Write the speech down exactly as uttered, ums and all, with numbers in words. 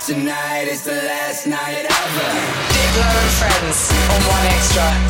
Tonight is the last night ever. Diplo and Friends on One Extra.